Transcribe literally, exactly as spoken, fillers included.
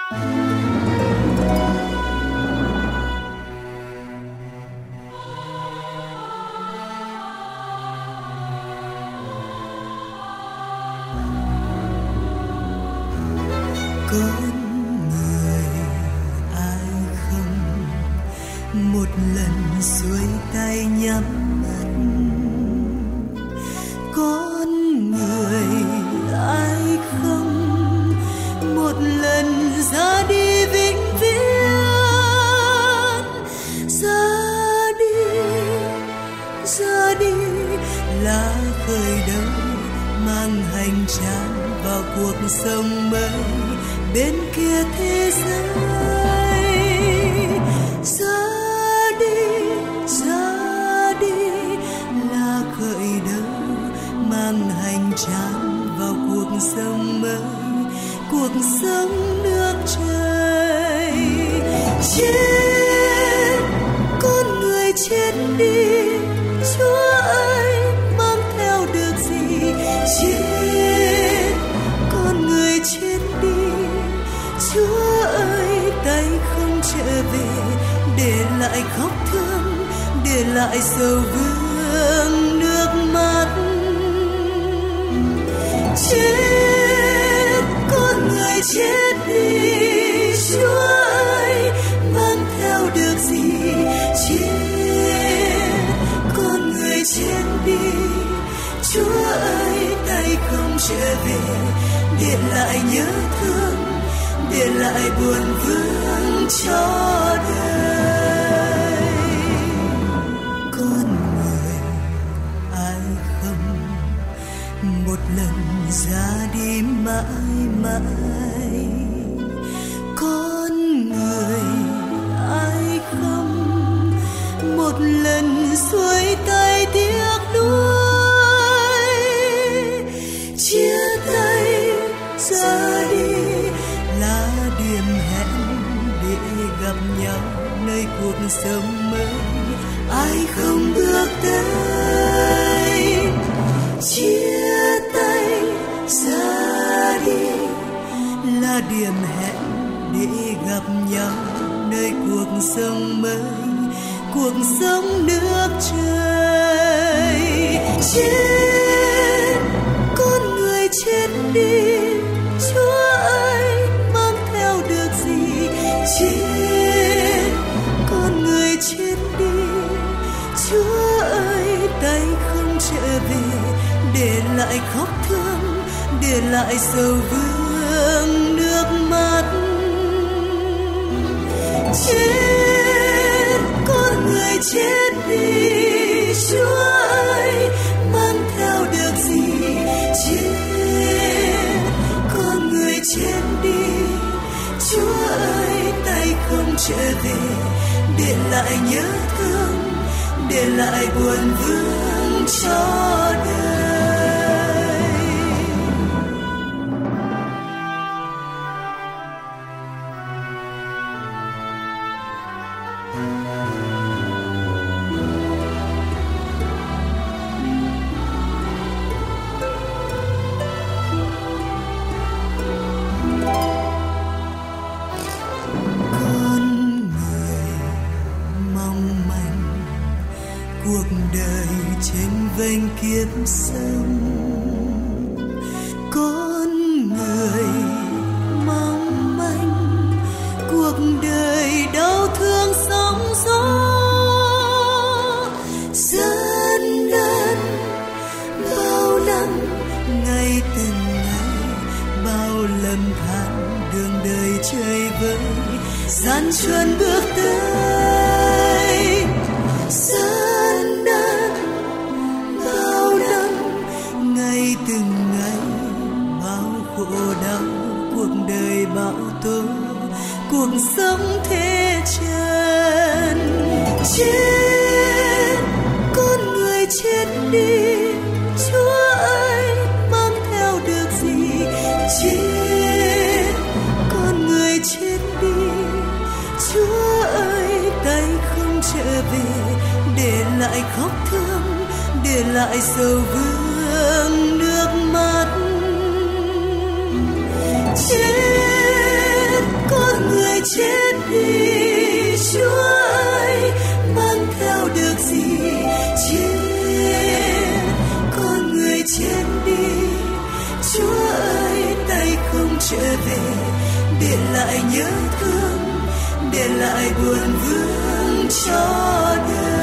Con người ai không một lần xuôi tay nhắm mắt, con người ai không một lần ra đi vĩnh viễn, ra đi ra đi là khởi đầu mang hành trang vào cuộc sống mới bên kia thế giới. Ra đi ra đi là khởi đầu mang hành trang vào cuộc sống mới, cuộc sống nước trời. Chết con người chết đi, Chúa ơi mang theo được gì? Chết con người chết đi, Chúa ơi tay không trở về, để lại khóc thương, để lại sầu vương nước mắt. Chết con người chết đi, Chúa ơi mang theo được gì? Chết con người chết đi, Chúa ơi tay không trở về, để lại nhớ thương, để lại buồn vương cho đời. Con người ai không một lần ra đi mãi mãi, con người ai không một lần xuôi tay tiếc nuối. Chia tay ra đi là điểm hẹn để gặp nhau nơi cuộc sống mới, ai không bước tới. Chia tay ra đi là điểm hẹn để gặp nhau nơi cuộc sống mới, cuộc sống nước trời. Chết con người chết đi, Chúa ơi mang theo được gì? Chết con người chết đi, Chúa ơi tay không trở về, để lại khóc thương, để lại sầu vương nước mắt. Chết con người chết đi, Chúa ơi mang theo được gì? Chết con người chết đi, Chúa ơi tay không trở về, để lại nhớ thương, để lại buồn vương cho đời. Vênh kiếp sống, con người mong manh cuộc đời đau thương sóng gió. Gian nan bao năm ngày từng ngày, bao lầm than đường đời chơi vơi, gian truân bước tới. Gian nan bao năm ngày từng ngày, bao khổ đau cuộc đời bão tố, cuộc sống thế trần. Chết con người chết đi, Chúa ơi mang theo được gì? Chết con người chết đi, Chúa ơi tay không trở về, để lại khóc thương, để lại sầu vương nước mắt. Chết con người chết đi, Chúa ơi mang theo được gì? Chết, con người chết đi, Chúa ơi tay không trở về, để lại nhớ thương, để lại buồn vương cho đời.